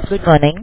Good morning.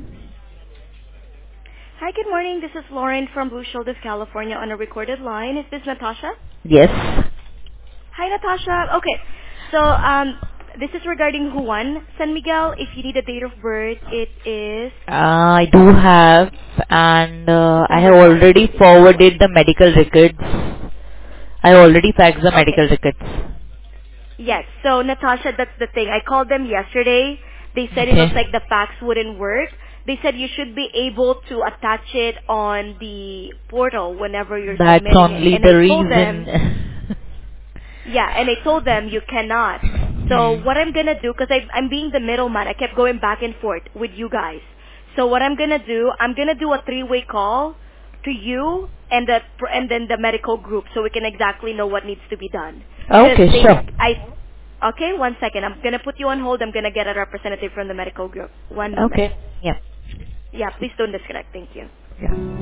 Hi, good morning. This is Lauren from Blue Shield of California on a recorded line. Is this Natasha? Yes. Hi, Natasha. Okay. So, this is regarding Juan San Miguel. If you need a date of birth, it is I do have, and I have December 9. already forwarded the medical records. I already faxed the Okay. medical records. Yes. So, Natasha, that's the thing. I called them yesterday. They said it looks Okay. like the fax wouldn't work. They said you should be able to attach it on the portal whenever you're That's submitting it. only And I the told them reason. Yeah, and I told them you cannot. So what I'm gonna do, because I'm being the middleman, I kept going back and forth with you guys. So what I'm gonna do a three-way call to you and then the medical group, so we can exactly know what needs to be done. Because Okay, sure. okay, one second, I'm gonna put you on hold. I'm gonna get a representative from the medical group. One moment. Okay. Yeah. Yeah, please don't disconnect. Thank you. Yeah.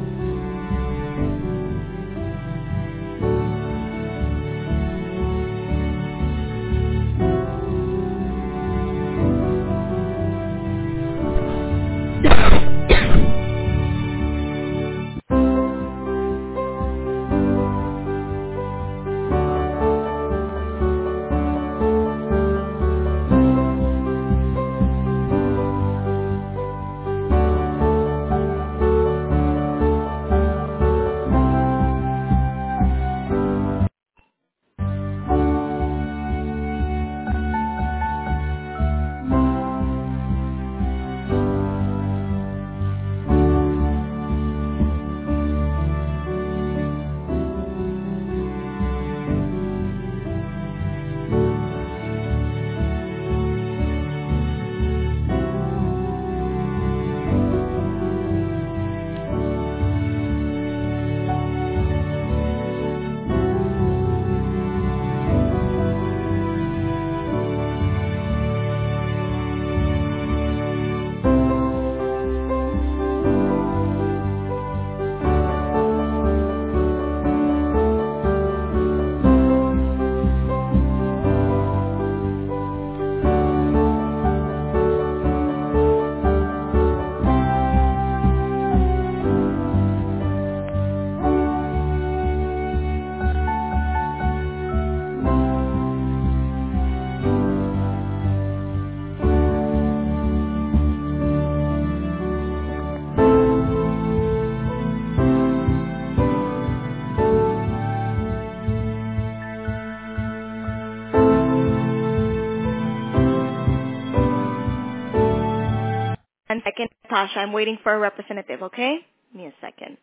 One second, Natasha. I'm waiting for a representative. Okay? Give me a second.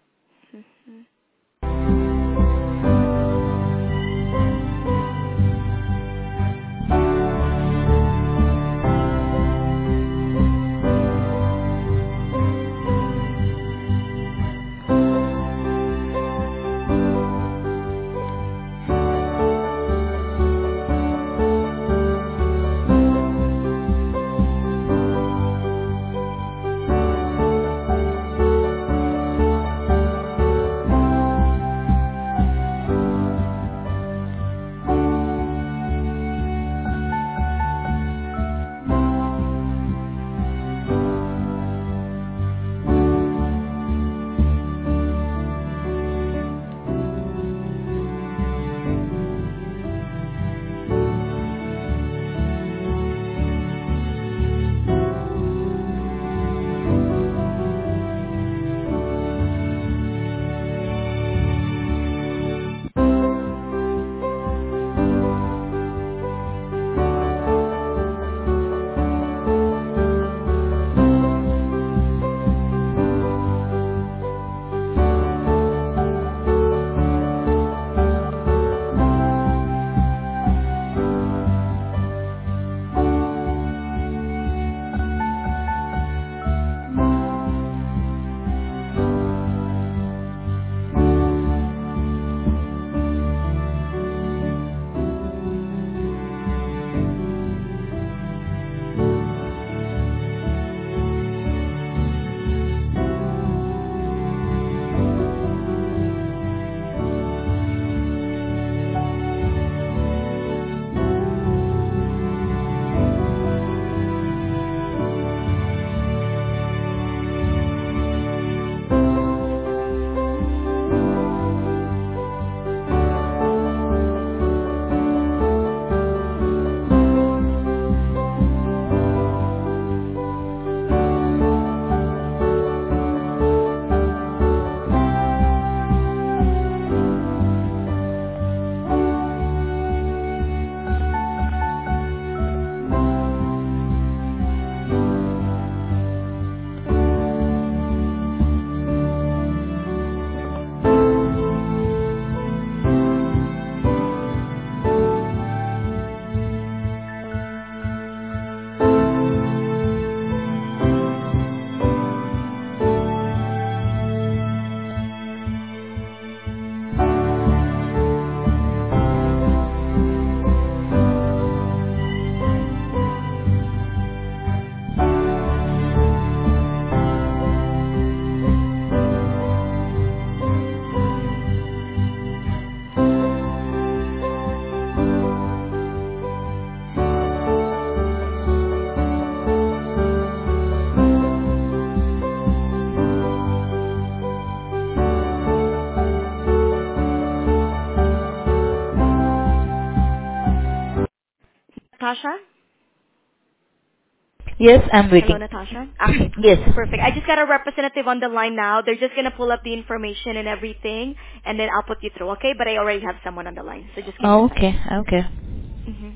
Mhm. Natasha? Yes, I'm Hello, waiting. Natasha? Okay. Yes. Perfect. I just got a representative on the line now. They're just gonna pull up the information and everything, and then I'll put you through, okay? But I already have someone on the line, so just give me a Okay, second. okay. Mm-hmm.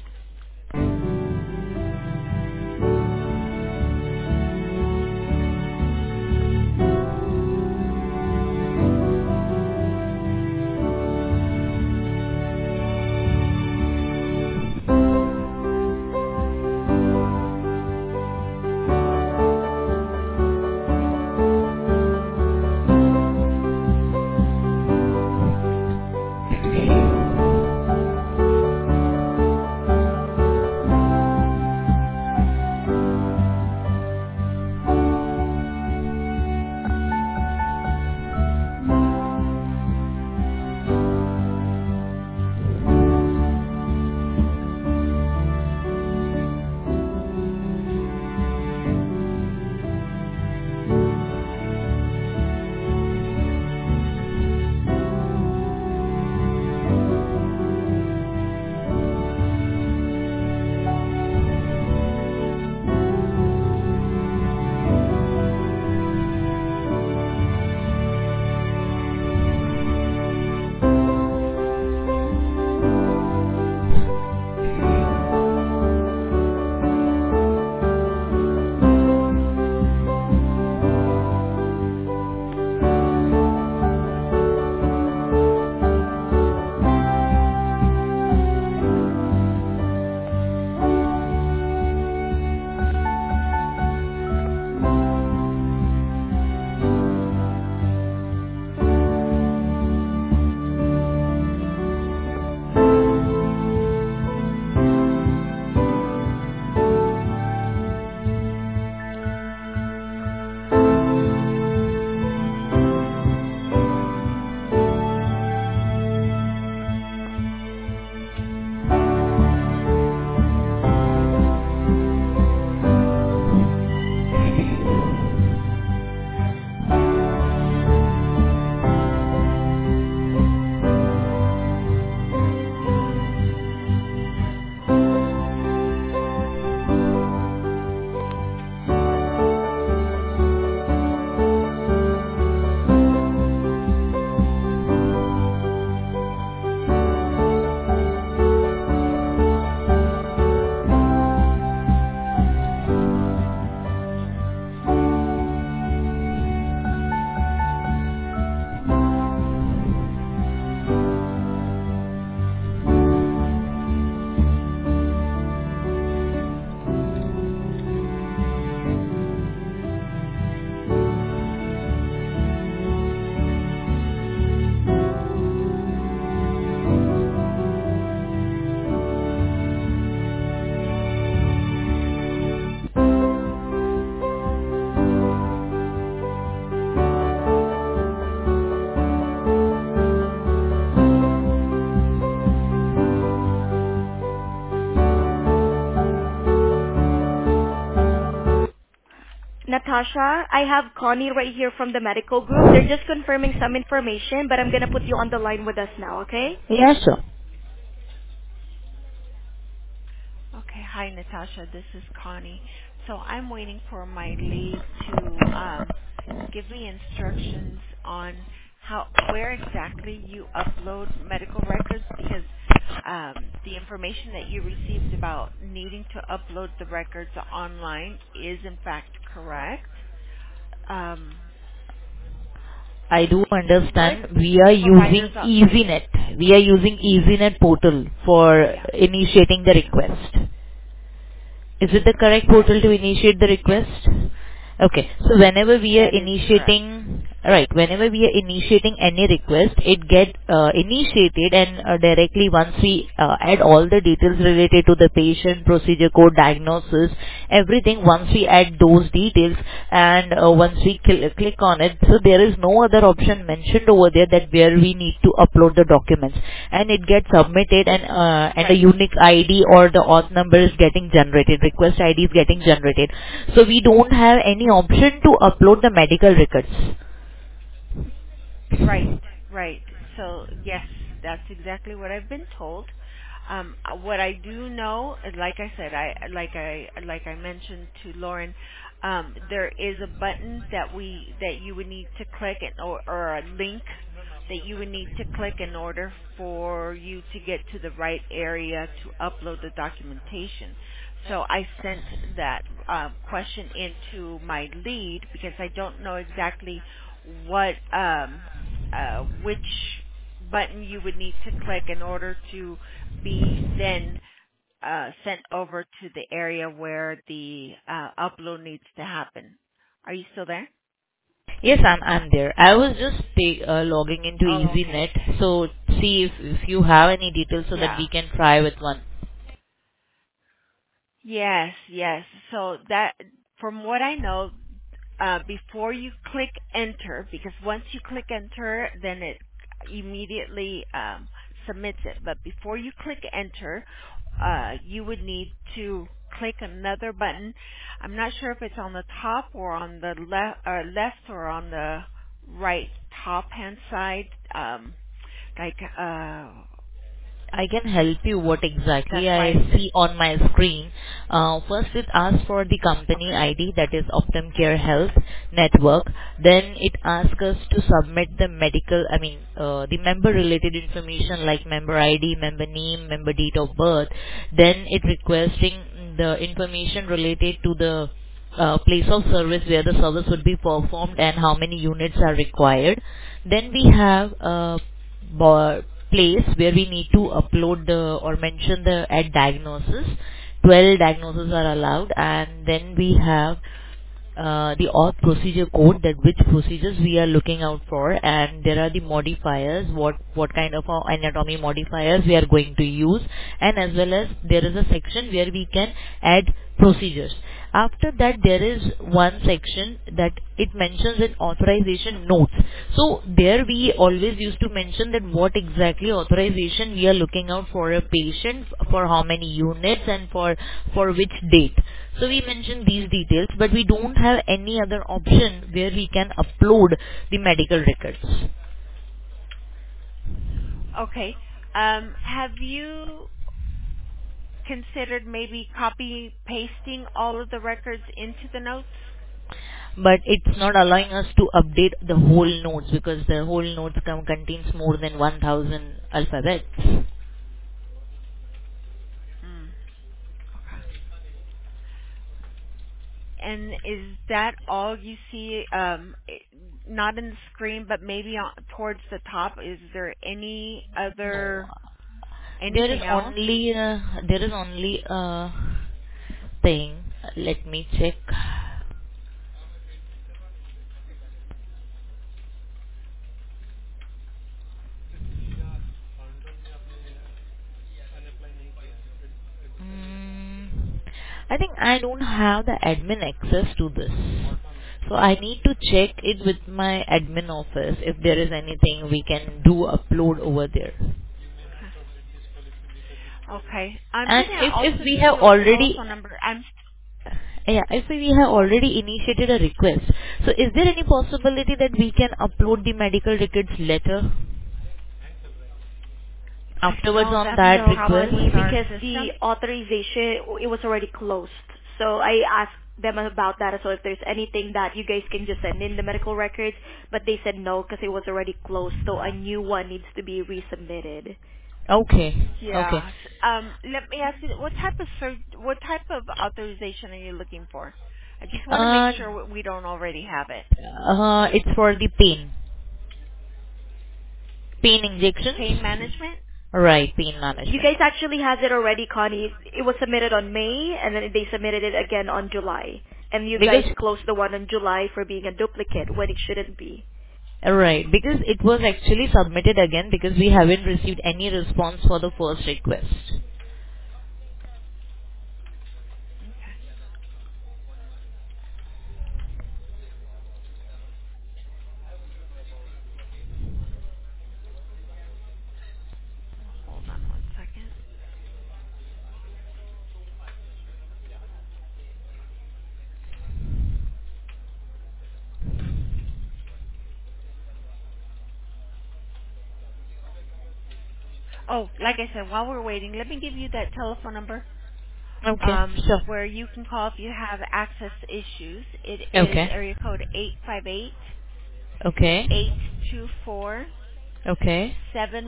Natasha, I have Connie right here from the medical group. They're just confirming some information, but I'm gonna put you on the line with us now, okay? Yeah, sure. Okay. Hi, Natasha. This is Connie. So I'm waiting for my lead to give me instructions on where exactly you upload medical records because the information that you received about needing to upload the records online is in fact correct. Um, I do With understand. We are using providers, EasyNet. We are using EasyNet portal for yeah, initiating the request. Is it the correct yes, portal to initiate the yes, request? Okay. So whenever we are that is correct. whenever we are initiating any request, it get initiated and directly once we add all the details related to the patient, procedure code, diagnosis, everything, once we add those details and once we click on it, so there is no other option mentioned over there that where we need to upload the documents, and it gets submitted and a Right. unique ID or the auth number is getting generated, request ID is getting generated. So we don't have any option to upload the medical records. Right, right. So yes, that's exactly what I've been told. What I do know, like I said, I mentioned to Lauren, there is a button that you would need to click, or a link that you would need to click in order for you to get to the right area to upload the documentation. So I sent that question into my lead because I don't know exactly what which button you would need to click in order to be then sent over to the area where the upload needs to happen. Are you still there? Yes, I'm there. I was just logging into Oh, okay. EasyNet, so see if you have any details so that Yeah. we can try with one. Yes, yes. So that, from what I know, before you click enter, because once you click enter, then it immediately submits it. But before you click enter, you would need to click another button. I'm not sure if it's on the top or on the left or on the right top hand side. Like I can help you what exactly that's I why see on my screen. First it asks for the company okay. ID, that is Optum Care Health Network. Then it asks us to submit the the member related information like member ID, member name, member date of birth. Then it requesting the information related to the place of service where the service would be performed and how many units are required. Then we have place where we need to upload the or mention the at diagnosis. 12 diagnoses are allowed, and then we have the auth procedure code, that which procedures we are looking out for, and there are the modifiers, what kind of anatomy modifiers we are going to use, and as well as there is a section where we can add procedures. After that, there is one section that it mentions in authorization notes. So there we always used to mention that what exactly authorization we are looking out for a patient, for how many units, and for which date. So we mentioned these details, but we don't have any other option where we can upload the medical records. Okay. Have you considered maybe copy pasting all of the records into the notes? But it's not allowing us to update the whole notes because the whole notes contains more than 1000 alphabets. Mm. Okay. And is that all you see? Not in the screen, but maybe towards the top. Is there any No. other There is anything else? only a thing. Let me check. Mm, I think I don't have the admin access to this. So I need to check it with my admin office if there is anything we can do upload over there. Okay. I'm And gonna if also we give have you a already telephone number. I'm if we have already initiated a request, so is there any possibility that we can upload the medical records later afterwards no, on that's that No, how it request? was Connie, our because the system. authorization, it was already closed. So I asked them about that as well, if there's anything that you guys can just send in the medical records, but they said no because it was already closed, so a new one needs to be resubmitted. Okay. Okay. Yeah. Let me ask you, what type of authorization are you looking for? I just want to make Uh, sure we don't already have it. it's for the pain Pain injections. management? Right, pain You management. guys actually has it already, Connie. It was submitted on May, and then they submitted it again on July. And you guys Because closed the one on July for being a duplicate when it shouldn't be. right, because it was actually submitted again because we haven't received any response for the first request. Okay. Hold on one second. Oh, like I said, while we're waiting, let me give you that telephone number Okay, sure. where you can call if you have access issues. It is Okay. area code 858 Okay. 824 Okay.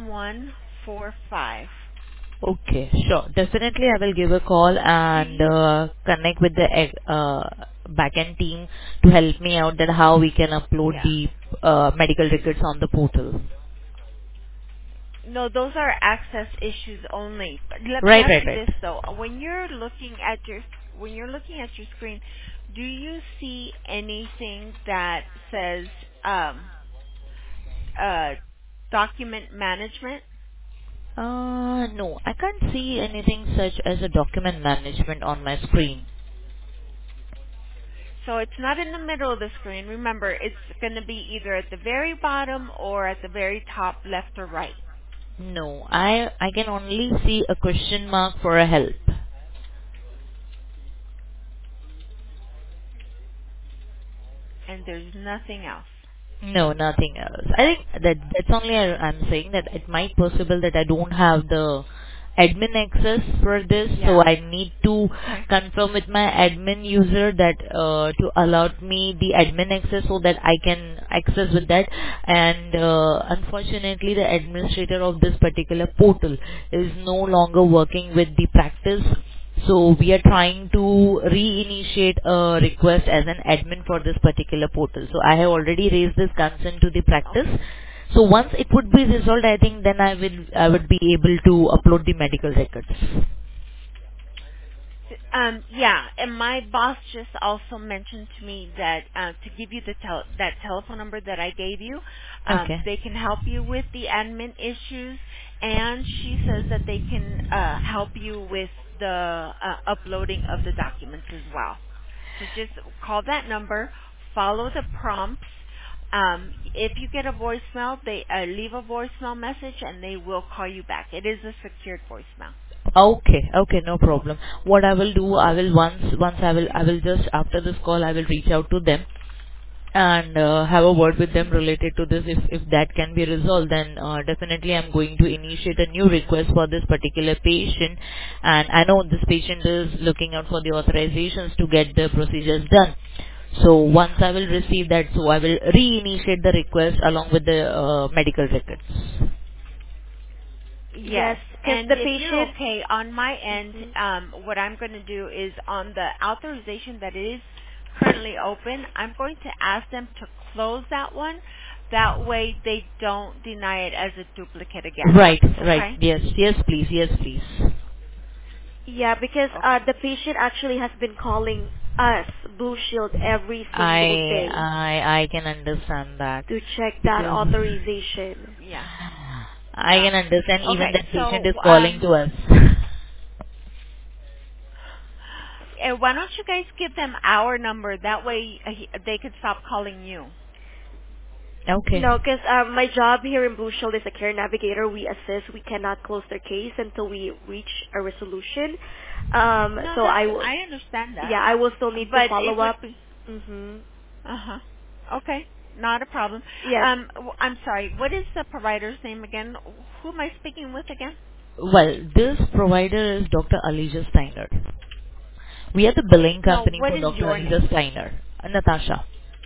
7145. Okay, sure. Definitely, I will give a call Do and you? connect with the backend team to help me out that how we can upload Yeah. the medical records on the portal. No, those are access issues only. But let me Right, ask right, you right. this though: when you're looking at your screen, do you see anything that says um, uh, document management? No, I can't see anything such as a document management on my screen. So it's not in the middle of the screen. Remember, it's going to be either at the very bottom or at the very top, left or right. No, I can only see a question mark for a help. And there's nothing else. No, nothing else. I think that's only I'm saying that it might possible that I don't have the admin access for this, so Yeah. I need to Okay. confirm with my admin user that to allow me the admin access so that I can access with that. And unfortunately, the administrator of this particular portal is no longer working with the practice. So we are trying to reinitiate a request as an admin for this particular portal. So I have already raised this concern to the practice. Okay. So once it would be resolved, I think then I would be able to upload the medical records. Yeah, and my boss just also mentioned to me that to give you that telephone number that I gave you, Okay. they can help you with the admin issues, and she says that they can help you with the uploading of the documents as well. So just call that number, follow the prompts. If you get a voicemail, they leave a voicemail message, and they will call you back. It is a secured voicemail. Okay, okay, no problem. What I will do, I will once I will just after this call I will reach out to them and have a word with them related to this. If that can be resolved, then definitely I'm going to initiate a new request for this particular patient. And I know this patient is looking out for the authorizations to get the procedures done. So once I will receive that, so I will reinitiate the request along with the medical records. Yes, Yes, because and the if you're patient. okay, on my end, Mhm. what I'm going to do is on the authorization that is currently open, I'm going to ask them to close that one. That way they don't deny it as a duplicate again. Right, right. Okay? Yes, yes, please. Yes, please. Yeah, because Okay. the patient actually has been calling us, Blue Shield, every single I day I I can understand that to check that because authorization. Yeah. I Yeah. can understand even Okay. that patient So, is calling to us. why don't you guys give them our number? That way they could stop calling you. Okay. No, because my job here in Blue Shield is a care navigator. We assist. We cannot close their case until we reach a resolution. No, So that's I will, I understand that. yeah, I will still need to But it follow would up. be Mhm. uh-huh. Okay. Not a problem. Yes. I'm sorry. What is the provider's name again? Who am I speaking with again? Well, this provider is Dr. Alicia Steiner. We are the billing No, company what for is Dr. your name? Alicia Steiner. Natasha.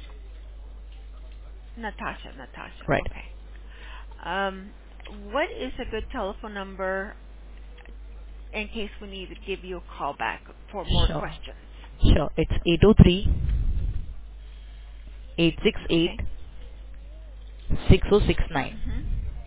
Natasha. Natasha. Right. Okay. Um, what is a good telephone number in case we need to give you a call back for more Sure. questions? Sure. It's 803 868 Okay. 6069. Mhm.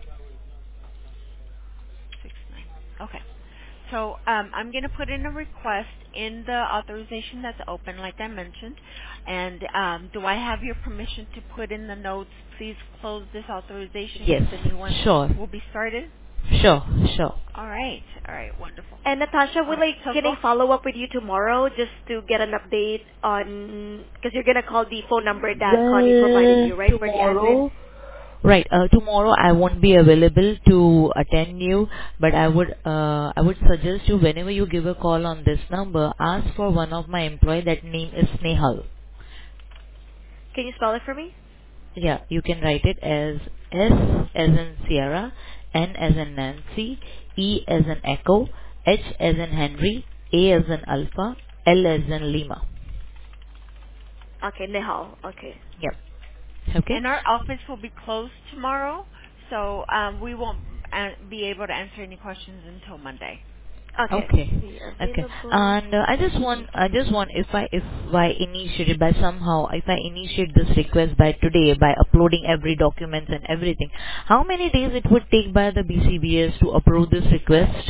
69. Okay. So I'm going to put in a request in the authorization that's open, like I mentioned. And do I have your permission to put in the notes, please close this authorization Yes. because the new one Sure. will be started? Sure. Sure. All right. All right. Wonderful. And Natasha, All right. So can go. I follow up with you tomorrow just to get an update on, because you're gonna call the phone number that Connie provided Well, you, right, for the admin? tomorrow, right, tomorrow I won't be available to attend you, but I would suggest you whenever you give a call on this number, ask for one of my employee. That name is Snehal. Can you spell it for me? Yeah, you can write it as S as in Sierra, N as in Nancy, E as in Echo, H as in Henry, A as in Alpha, L as in Lima. Okay, Nihal. Okay. Yep. Okay? And our office will be closed tomorrow, so we won't be able to answer any questions until Monday. Okay. Okay. Be Okay. available. And I just want, if I initiate it by somehow, if I initiate this request by today, by uploading every document and everything, how many days it would take by the BCBS to approve this request?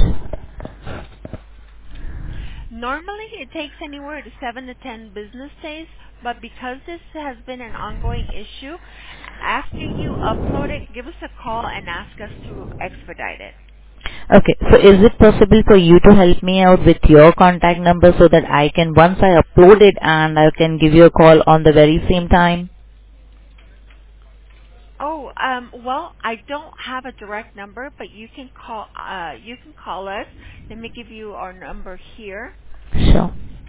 Normally, it takes anywhere to 7 to 10 business days, but because this has been an ongoing issue, after you upload it, give us a call and ask us to expedite it. Okay. So is it possible for you to help me out with your contact number so that I can, once I upload it, and I can give you a call on the very same time? Oh, well, I don't have a direct number, but you can call us. Let me give you our number here. Sure.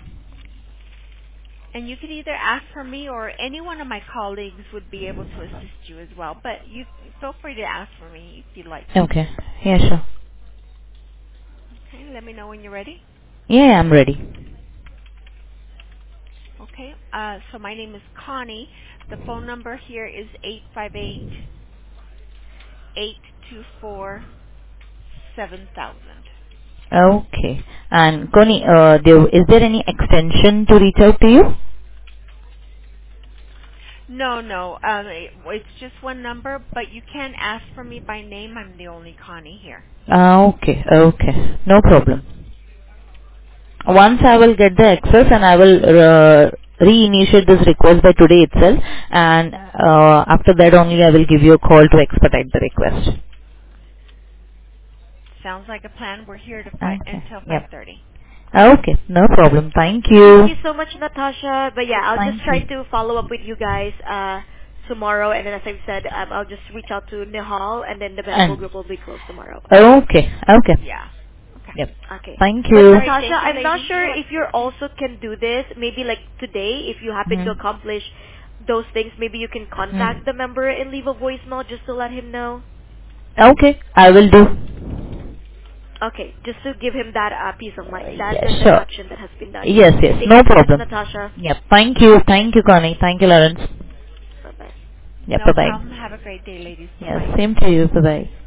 And you can either ask for me or any one of my colleagues would be able to assist you as well. But you feel free to ask for me if you'd like to. Okay. Yeah, sure. Okay, let me know when you're ready. Yeah, I'm ready. Okay, so my name is Connie. The phone number here is 858-824-7000. Okay. And Connie, is there any extension to reach out to you? No, it's just one number, but you can ask for me by name. I'm the only Connie here. Okay. Okay. No problem. Once I will get the access, and I will reinitiate this request by today itself, and after that only I will give you a call to expedite the request. Sounds like a plan. We're here to Okay. until Yep. 5:30. Okay. No problem. Thank Thank you. you so much, Natasha. But yeah, I'll just Thank try you. to follow up with you guys tomorrow, and then as I've said, I'll just reach out to Nihal, and then the medical And group will be closed tomorrow. okay. Okay. Yeah. Okay. Yep. Okay. Thank But you. All right, Natasha, thank you, I'm not ladies. sure if you also can do this. Maybe like today, if you happen to Hmm. accomplish those things, maybe you can contact the member and leave a voicemail just to let him know. Okay. I will do. Okay, just to give him that peace of mind. That's Yes, the sure. deduction that has been done. Yes, yes. Thank No you so much, problem. Natasha. Yep. Thank you. Thank you, Connie. Thank you, Lawrence. Bye bye. Yep. No Bye-bye. problem. Have a great day, ladies. Yes. Bye-bye. Same to you. Bye-bye.